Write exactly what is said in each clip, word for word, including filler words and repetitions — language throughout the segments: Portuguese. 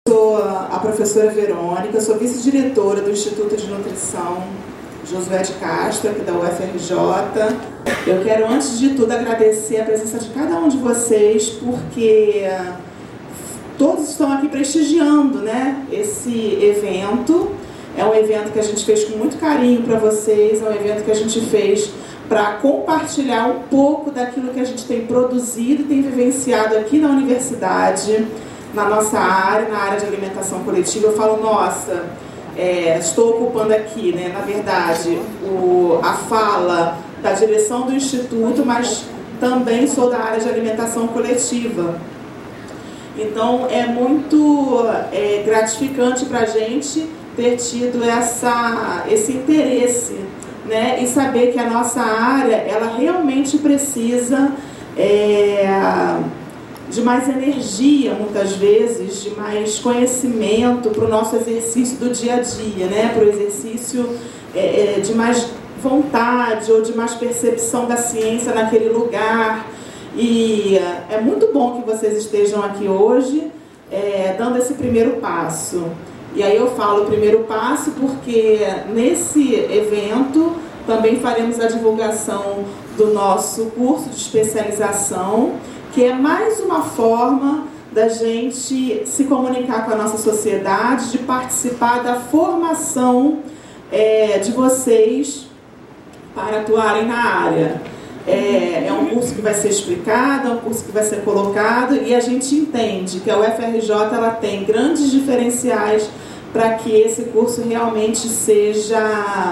Sou a professora Verônica, sou vice-diretora do Instituto de Nutrição Josué de Castro, aqui da U F R J. Eu quero, antes de tudo, agradecer a presença de cada um de vocês, porque todos estão aqui prestigiando, né, esse evento. É um evento que a gente fez com muito carinho para vocês, é um evento que a gente fez para compartilhar um pouco daquilo que a gente tem produzido e tem vivenciado aqui na universidade, na nossa área, na área de alimentação coletiva. Eu falo, nossa, é, estou ocupando aqui, né, na verdade, o, a fala da direção do Instituto, mas também sou da área de alimentação coletiva. Então, é muito é, gratificante para a gente ter tido essa, esse interesse, né, e saber que a nossa área, ela realmente precisa é, de mais energia, muitas vezes, de mais conhecimento para o nosso exercício do dia a dia, né, para o exercício é, de mais vontade ou de mais percepção da ciência naquele lugar. E é muito bom que vocês estejam aqui hoje, é, dando esse primeiro passo. E aí eu falo o primeiro passo porque nesse evento também faremos a divulgação do nosso curso de especialização, que é mais uma forma da gente se comunicar com a nossa sociedade, de participar da formação é, de vocês para atuarem na área. É, é um curso que vai ser explicado, é um curso que vai ser colocado, e a gente entende que a U F R J ela tem grandes diferenciais para que esse curso realmente seja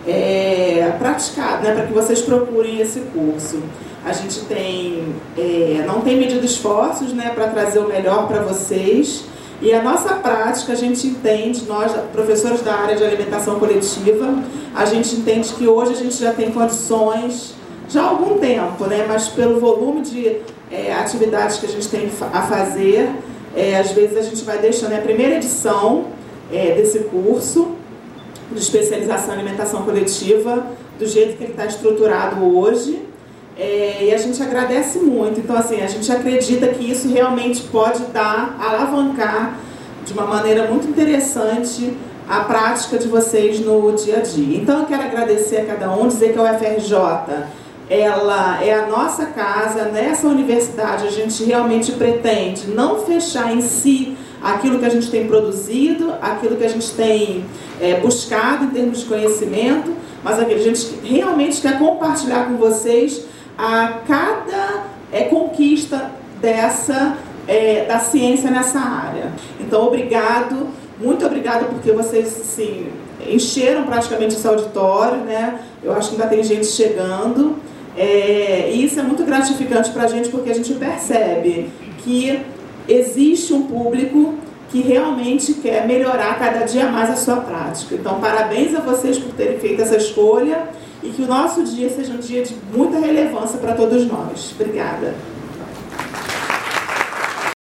é, praticado, né, para que vocês procurem esse curso. A gente tem, é, não tem medido esforços, né, para trazer o melhor para vocês, e a nossa prática, a gente entende, nós, professores da área de alimentação coletiva, a gente entende que hoje a gente já tem condições, já há algum tempo, né, mas pelo volume de é, atividades que a gente tem a fazer, é, às vezes a gente vai deixando, é a primeira edição é, desse curso de especialização em alimentação coletiva, do jeito que ele está estruturado hoje, é, e a gente agradece muito. Então, assim, a gente acredita que isso realmente pode dar, alavancar de uma maneira muito interessante a prática de vocês no dia a dia. Então, eu quero agradecer a cada um, dizer que a U F R J ela é a nossa casa. Nessa universidade a gente realmente pretende não fechar em si aquilo que a gente tem produzido, aquilo que a gente tem é, buscado em termos de conhecimento, mas a gente realmente quer compartilhar com vocês a cada é, conquista dessa, é, da ciência nessa área. Então, obrigado, muito obrigada, porque vocês, sim, encheram praticamente esse auditório, né? Eu acho que ainda tem gente chegando. É, e isso é muito gratificante para a gente, porque a gente percebe que existe um público que realmente quer melhorar cada dia mais a sua prática. Então, parabéns a vocês por terem feito essa escolha e que o nosso dia seja um dia de muita relevância para todos nós. Obrigada.